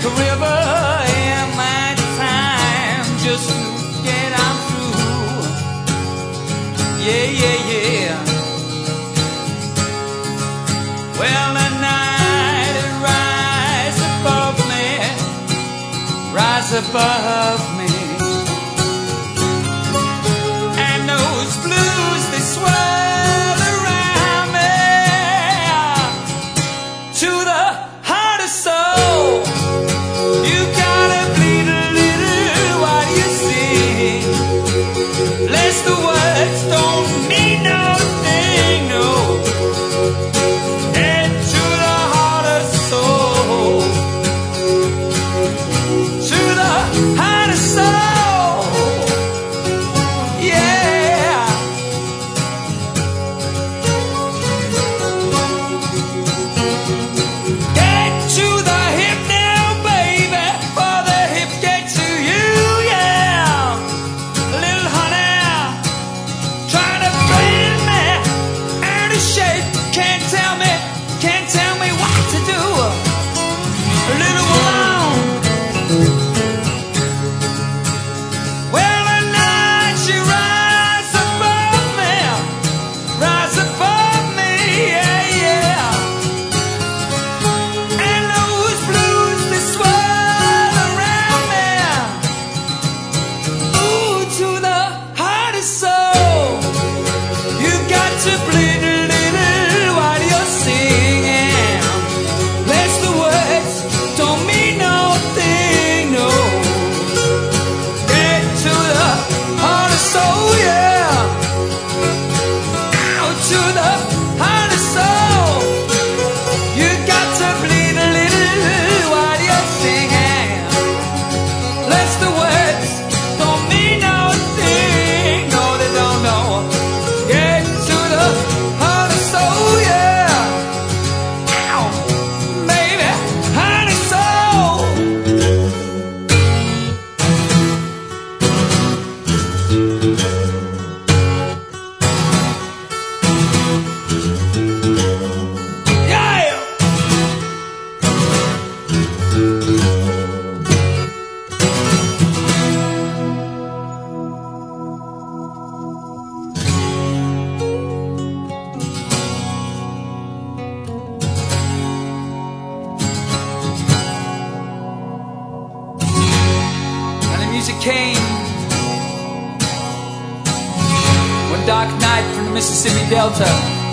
a river in my time just to get on through. Yeah, yeah, yeah. Well, the night it rise above me, rise above me, and those blues they swirl around me to the heart of soul. You gotta bleed a little while you sing, lest the words don't mean nothing, no. And to the heart of soul, to the heart of soul, yeah. Get to the hip now, baby, for the hip get to you, yeah. Little honey, trying to bring me out of shape. Can't tell me what to do. A little alone. Well, at night she rise above me, yeah, yeah. And those blues they swirl around me, ooh, to the heart of soul. You got to bleed a little while you're singing, lest the words don't mean nothing, no. Get to the heart of soul, yeah. Out to the heart of soul. You got to bleed a little while you're singing, lest the words don't mean nothing, no, they don't know. Get to the heart of soul, yeah. Ow, baby, heart of soul. Yeah. And the music came one dark night from the Mississippi Delta.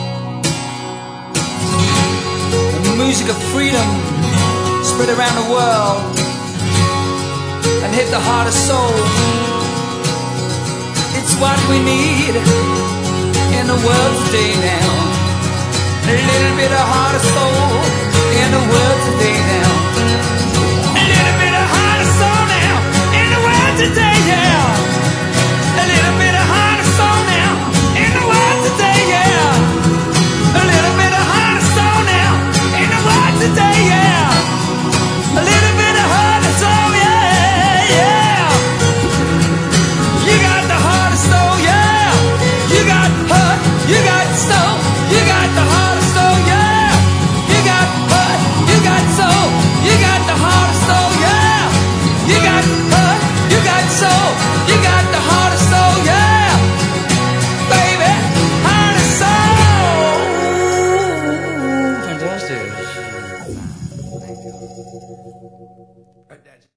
The music of freedom spread around the world and hit the heart of soul. It's what we need in the world today now. A little bit of heart of soul in the world today now.